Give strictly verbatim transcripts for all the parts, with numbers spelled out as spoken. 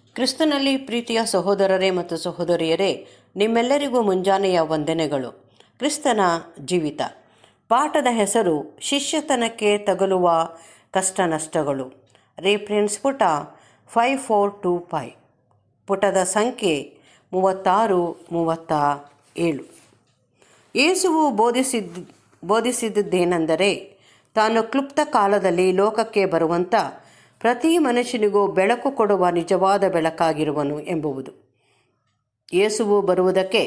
ಕ್ರಿಸ್ತನಲ್ಲಿ ಪ್ರೀತಿಯ ಸಹೋದರರೇ ಮತ್ತು ಸಹೋದರಿಯರೇ, ನಿಮ್ಮೆಲ್ಲರಿಗೂ ಮುಂಜಾನೆಯ ವಂದನೆಗಳು. ಕ್ರಿಸ್ತನ ಜೀವಿತ ಪಾಠದ ಹೆಸರು ಶಿಷ್ಯತನಕ್ಕೆ ತಗಲುವ ಕಷ್ಟ ನಷ್ಟಗಳು. ರೆಫರೆನ್ಸ್ ಪುಟ ಫೈವ್ ಫೋರ್ ಟೂ ಫೈವ್, ಪುಟದ ಸಂಖ್ಯೆ ಮೂವತ್ತಾರು ಮೂವತ್ತ ಏಳು. ಯೇಸುವು ಬೋಧಿಸಿದ್ದ ಬೋಧಿಸಿದ್ದೇನೆಂದರೆ, ತಾನು ಕ್ಲುಪ್ತ ಕಾಲದಲ್ಲಿ ಲೋಕಕ್ಕೆ ಬರುವಂಥ ಪ್ರತಿ ಮನುಷ್ಯನಿಗೂ ಬೆಳಕು ಕೊಡುವ ನಿಜವಾದ ಬೆಳಕಾಗಿರುವನು ಎಂಬುವುದು. ಯೇಸುವು ಬರುವುದಕ್ಕೆ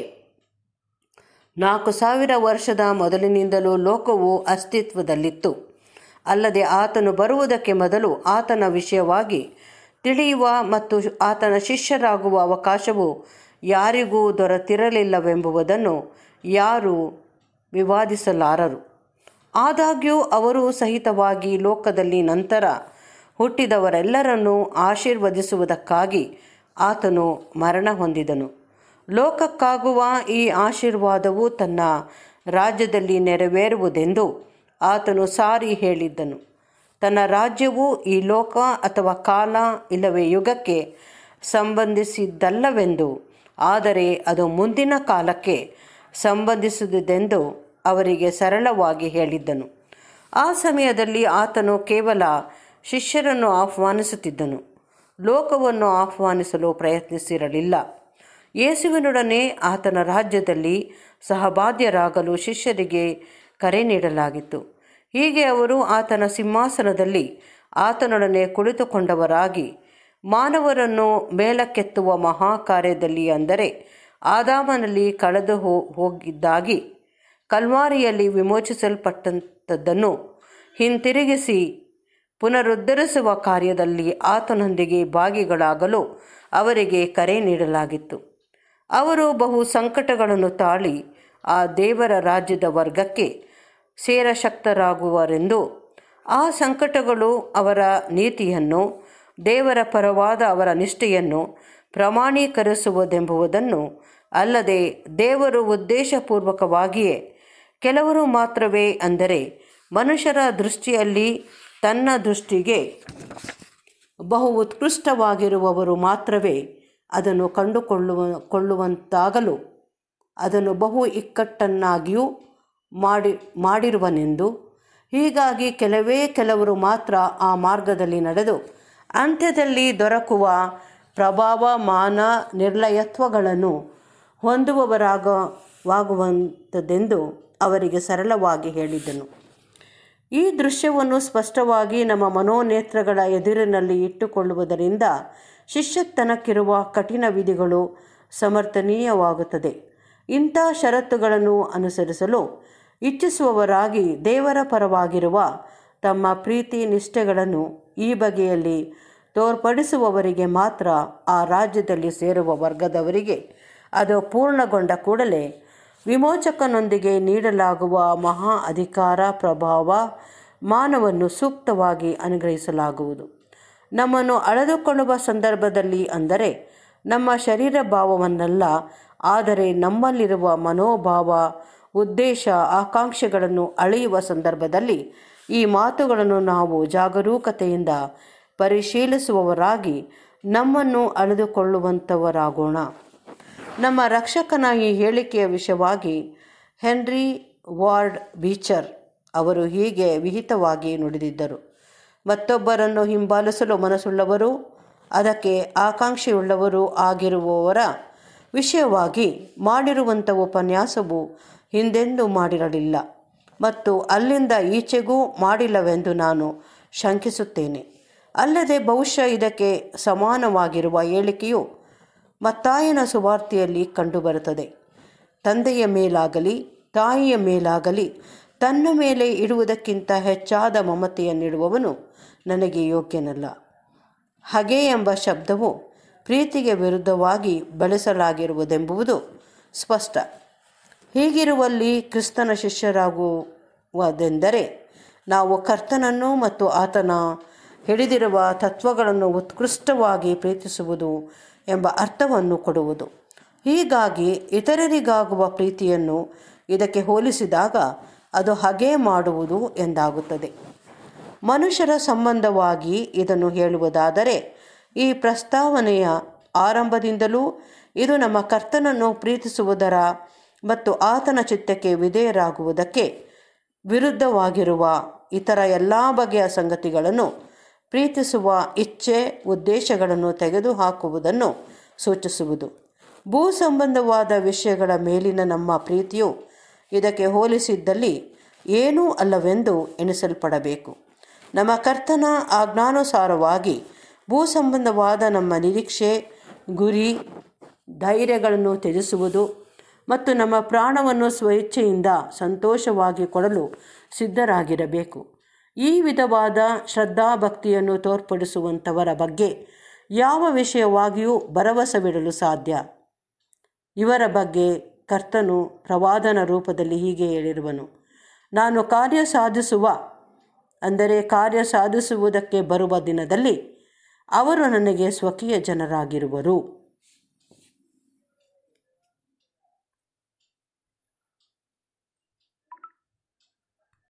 ನಾಲ್ಕು ಸಾವಿರ ವರ್ಷದ ಮೊದಲಿನಿಂದಲೂ ಲೋಕವು ಅಸ್ತಿತ್ವದಲ್ಲಿತ್ತು. ಅಲ್ಲದೆ ಆತನು ಬರುವುದಕ್ಕೆ ಮೊದಲು ಆತನ ವಿಷಯವಾಗಿ ತಿಳಿಯುವ ಮತ್ತು ಆತನ ಶಿಷ್ಯರಾಗುವ ಅವಕಾಶವು ಯಾರಿಗೂ ದೊರೆತಿರಲಿಲ್ಲವೆಂಬುದನ್ನು ಯಾರೂ ವಿವಾದಿಸಲಾರರು. ಆದಾಗ್ಯೂ ಅವರು ಸಹಿತವಾಗಿ ಲೋಕದಲ್ಲಿ ನಂತರ ಹುಟ್ಟಿದವರೆಲ್ಲರನ್ನೂ ಆಶೀರ್ವದಿಸುವುದಕ್ಕಾಗಿ ಆತನು ಮರಣ ಹೊಂದಿದನು. ಲೋಕಕ್ಕಾಗುವ ಈ ಆಶೀರ್ವಾದವು ತನ್ನ ರಾಜ್ಯದಲ್ಲಿ ನೆರವೇರುವುದೆಂದು ಆತನು ಸಾರಿ ಹೇಳಿದ್ದನು. ತನ್ನ ರಾಜ್ಯವು ಈ ಲೋಕ ಅಥವಾ ಕಾಲ ಇಲ್ಲವೇ ಯುಗಕ್ಕೆ ಸಂಬಂಧಿಸಿದ್ದಲ್ಲವೆಂದು, ಆದರೆ ಅದು ಮುಂದಿನ ಕಾಲಕ್ಕೆ ಸಂಬಂಧಿಸಿದುದೆಂದು ಅವರಿಗೆ ಸರಳವಾಗಿ ಹೇಳಿದ್ದನು. ಆ ಸಮಯದಲ್ಲಿ ಆತನು ಕೇವಲ ಶಿಷ್ಯರನ್ನು ಆಹ್ವಾನಿಸುತ್ತಿದ್ದನು, ಲೋಕವನ್ನು ಆಹ್ವಾನಿಸಲು ಪ್ರಯತ್ನಿಸಿರಲಿಲ್ಲ. ಯೇಸುವಿನೊಡನೆ ಆತನ ರಾಜ್ಯದಲ್ಲಿ ಸಹಭಾಗ್ಯರಾಗಲು ಶಿಷ್ಯರಿಗೆ ಕರೆ ನೀಡಲಾಗಿತ್ತು. ಹೀಗೆ ಅವರು ಆತನ ಸಿಂಹಾಸನದಲ್ಲಿ ಆತನೊಡನೆ ಕುಳಿತುಕೊಂಡವರಾಗಿ ಮಾನವರನ್ನು ಮೇಲಕ್ಕೆತ್ತುವ ಮಹಾಕಾರ್ಯದಲ್ಲಿ, ಅಂದರೆ ಆದಾಮನಲ್ಲಿ ಕಳೆದು ಹೋ ಹೋಗಿದ್ದಾಗಿ ಕಲ್ವಾರಿಯಲ್ಲಿ ವಿಮೋಚಿಸಲ್ಪಟ್ಟಂಥದ್ದನ್ನು ಹಿಂತಿರುಗಿಸಿ ಪುನರುದ್ಧರಿಸುವ ಕಾರ್ಯದಲ್ಲಿ ಆತನೊಂದಿಗೆ ಭಾಗಿಗಳಾಗಲು ಅವರಿಗೆ ಕರೆ ನೀಡಲಾಗಿತ್ತು. ಅವರು ಬಹು ಸಂಕಟಗಳನ್ನು ತಾಳಿ ಆ ದೇವರ ರಾಜ್ಯದ ವರ್ಗಕ್ಕೆ ಸೇರಶಕ್ತರಾಗುವರೆಂದು, ಆ ಸಂಕಟಗಳು ಅವರ ನೀತಿಯನ್ನು, ದೇವರ ಪರವಾದ ಅವರ ನಿಷ್ಠೆಯನ್ನು ಪ್ರಮಾಣೀಕರಿಸುವುದೆಂಬುದನ್ನು ಅಲ್ಲದೆ, ದೇವರು ಉದ್ದೇಶಪೂರ್ವಕವಾಗಿಯೇ ಕೆಲವರು ಮಾತ್ರವೇ, ಅಂದರೆ ಮನುಷ್ಯರ ದೃಷ್ಟಿಯಲ್ಲಿ ತನ್ನ ದೃಷ್ಟಿಗೆ ಬಹು ಉತ್ಕೃಷ್ಟವಾಗಿರುವವರು ಮಾತ್ರವೇ ಅದನ್ನು ಕಂಡುಕೊಳ್ಳುವ ಕೊಳ್ಳುವಂತಾಗಲು ಅದನ್ನು ಬಹು ಇಕ್ಕಟ್ಟನ್ನಾಗಿಯೂ ಮಾಡಿ ಮಾಡಿರುವನೆಂದು, ಹೀಗಾಗಿ ಕೆಲವೇ ಕೆಲವರು ಮಾತ್ರ ಆ ಮಾರ್ಗದಲ್ಲಿ ನಡೆದು ಅಂತ್ಯದಲ್ಲಿ ದೊರಕುವ ಪ್ರಭಾವ, ಮಾನ, ನಿರ್ಲಯತ್ವಗಳನ್ನು ಹೊಂದುವವರಾಗವಾಗುವಂಥದ್ದೆಂದು ಅವರಿಗೆ ಸರಳವಾಗಿ ಹೇಳಿದ್ದನು. ಈ ದೃಶ್ಯವನ್ನು ಸ್ಪಷ್ಟವಾಗಿ ನಮ್ಮ ಮನೋನೇತ್ರಗಳ ಎದುರಿನಲ್ಲಿ ಇಟ್ಟುಕೊಳ್ಳುವುದರಿಂದ ಶಿಷ್ಯತನಕ್ಕಿರುವ ಕಠಿಣ ವಿಧಿಗಳು ಸಮರ್ಥನೀಯವಾಗುತ್ತದೆ. ಇಂಥ ಷರತ್ತುಗಳನ್ನು ಅನುಸರಿಸಲು ಇಚ್ಛಿಸುವವರಾಗಿ ದೇವರ ಪರವಾಗಿರುವ ತಮ್ಮ ಪ್ರೀತಿ ನಿಷ್ಠೆಗಳನ್ನು ಈ ಬಗೆಯಲ್ಲಿ ತೋರ್ಪಡಿಸುವವರಿಗೆ ಮಾತ್ರ ಆ ರಾಜ್ಯದಲ್ಲಿ ಸೇರುವ ವರ್ಗದವರಿಗೆ ಅದು ಪೂರ್ಣಗೊಂಡ ಕೂಡಲೇ ವಿಮೋಚಕನೊಂದಿಗೆ ನೀಡಲಾಗುವ ಮಹಾ ಅಧಿಕಾರ, ಪ್ರಭಾವ, ಮಾನವನ್ನು ಸೂಕ್ತವಾಗಿ ಅನುಗ್ರಹಿಸಲಾಗುವುದು. ನಮ್ಮನ್ನು ಅಳೆದುಕೊಳ್ಳುವ ಸಂದರ್ಭದಲ್ಲಿ, ಅಂದರೆ ನಮ್ಮ ಶರೀರ ಭಾವವನ್ನಲ್ಲ, ಆದರೆ ನಮ್ಮಲ್ಲಿರುವ ಮನೋಭಾವ, ಉದ್ದೇಶ, ಆಕಾಂಕ್ಷೆಗಳನ್ನು ಅಳೆಯುವ ಸಂದರ್ಭದಲ್ಲಿ ಈ ಮಾತುಗಳನ್ನು ನಾವು ಜಾಗರೂಕತೆಯಿಂದ ಪರಿಶೀಲಿಸುವವರಾಗಿ ನಮ್ಮನ್ನು ಅಳೆದುಕೊಳ್ಳುವಂಥವರಾಗೋಣ. ನಮ್ಮ ರಕ್ಷಕನ ಈ ಹೇಳಿಕೆಯ ವಿಷಯವಾಗಿ ಹೆನ್ರಿ ವಾರ್ಡ್ ಬೀಚರ್ ಅವರು ಹೀಗೆ ವಿಹಿತವಾಗಿ ನುಡಿದಿದ್ದರು: ಮತ್ತೊಬ್ಬರನ್ನು ಹಿಂಬಾಲಿಸಲು ಮನಸ್ಸುಳ್ಳವರು, ಅದಕ್ಕೆ ಆಕಾಂಕ್ಷೆಯುಳ್ಳವರು ಆಗಿರುವವರ ವಿಷಯವಾಗಿ ಮಾಡಿರುವಂಥ ಉಪನ್ಯಾಸವು ಹಿಂದೆಂದೂ ಮಾಡಿರಲಿಲ್ಲ ಮತ್ತು ಅಲ್ಲಿಂದ ಈಚೆಗೂ ಮಾಡಿಲ್ಲವೆಂದು ನಾನು ಶಂಕಿಸುತ್ತೇನೆ. ಅಲ್ಲದೆ ಬಹುಶಃ ಇದಕ್ಕೆ ಸಮಾನವಾಗಿರುವ ಹೇಳಿಕೆಯು ಮತ್ತಾಯನ ಸುವಾರ್ತೆಯಲ್ಲಿ ಕಂಡುಬರುತ್ತದೆ: ತಂದೆಯ ಮೇಲಾಗಲಿ ತಾಯಿಯ ಮೇಲಾಗಲಿ ತನ್ನ ಮೇಲೆ ಇಡುವುದಕ್ಕಿಂತ ಹೆಚ್ಚಾದ ಮಮತೆಯನ್ನಿಡುವವನು ನನಗೆ ಯೋಗ್ಯನಲ್ಲ. ಹಗೆ ಎಂಬ ಶಬ್ದವು ಪ್ರೀತಿಗೆ ವಿರುದ್ಧವಾಗಿ ಬಳಸಲಾಗಿರುವುದೆಂಬುದು ಸ್ಪಷ್ಟ. ಹೀಗಿರುವಲ್ಲಿ ಕ್ರಿಸ್ತನ ಶಿಷ್ಯರಾಗುವುದೆಂದರೆ ನಾವು ಕರ್ತನನ್ನು ಮತ್ತು ಆತನ ಹಿಡಿದಿರುವ ತತ್ವಗಳನ್ನು ಉತ್ಕೃಷ್ಟವಾಗಿ ಪ್ರೀತಿಸುವುದು ಎಂಬ ಅರ್ಥವನ್ನು ಕೊಡುವುದು. ಹೀಗಾಗಿ ಇತರರಿಗಾಗುವ ಪ್ರೀತಿಯನ್ನು ಇದಕ್ಕೆ ಹೋಲಿಸಿದಾಗ ಅದು ಹಗೆ ಮಾಡುವುದು ಎಂದಾಗುತ್ತದೆ. ಮನುಷ್ಯರ ಸಂಬಂಧವಾಗಿ ಇದನ್ನು ಹೇಳುವುದಾದರೆ, ಈ ಪ್ರಸ್ತಾವನೆಯ ಆರಂಭದಿಂದಲೂ ಇದು ನಮ್ಮ ಕರ್ತನನ್ನು ಪ್ರೀತಿಸುವುದರ ಮತ್ತು ಆತನ ಚಿತ್ತಕ್ಕೆ ವಿಧೇಯರಾಗುವುದಕ್ಕೆ ವಿರುದ್ಧವಾಗಿರುವ ಇತರ ಎಲ್ಲ ಬಗೆಯ ಸಂಗತಿಗಳನ್ನು ಪ್ರೀತಿಸುವ ಇಚ್ಛೆ ಉದ್ದೇಶಗಳನ್ನು ತೆಗೆದುಹಾಕುವುದನ್ನು ಸೂಚಿಸುವುದು. ಭೂ ಸಂಬಂಧವಾದ ವಿಷಯಗಳ ಮೇಲಿನ ನಮ್ಮ ಪ್ರೀತಿಯು ಇದಕ್ಕೆ ಹೋಲಿಸಿದ್ದಲ್ಲಿ ಏನೂ ಅಲ್ಲವೆಂದು ಎಣಿಸಲ್ಪಡಬೇಕು. ನಮ್ಮ ಕರ್ತನ ಆಜ್ಞಾನುಸಾರವಾಗಿ ಭೂ ಸಂಬಂಧವಾದ ನಮ್ಮ ನಿರೀಕ್ಷೆ, ಗುರಿ, ಧೈರ್ಯಗಳನ್ನು ತ್ಯಜಿಸುವುದು ಮತ್ತು ನಮ್ಮ ಪ್ರಾಣವನ್ನು ಸ್ವಇಚ್ಛೆಯಿಂದ ಸಂತೋಷವಾಗಿ ಕೊಡಲು ಸಿದ್ಧರಾಗಿರಬೇಕು. ಈ ವಿಧವಾದ ಶ್ರದ್ಧಾಭಕ್ತಿಯನ್ನು ತೋರ್ಪಡಿಸುವಂಥವರ ಬಗ್ಗೆ ಯಾವ ವಿಷಯವಾಗಿಯೂ ಭರವಸವಿಡಲು ಸಾಧ್ಯ. ಇವರ ಬಗ್ಗೆ ಕರ್ತನು ಪ್ರವಾದನ ರೂಪದಲ್ಲಿ ಹೀಗೆ ಹೇಳಿರುವನು: ನಾನು ಕಾರ್ಯ ಸಾಧಿಸುವ ಅಂದರೆ ಕಾರ್ಯ ಸಾಧಿಸುವುದಕ್ಕೆ ಬರುವ ದಿನದಲ್ಲಿ ಅವರು ನನಗೆ ಸ್ವಕೀಯ ಜನರಾಗಿರುವರು.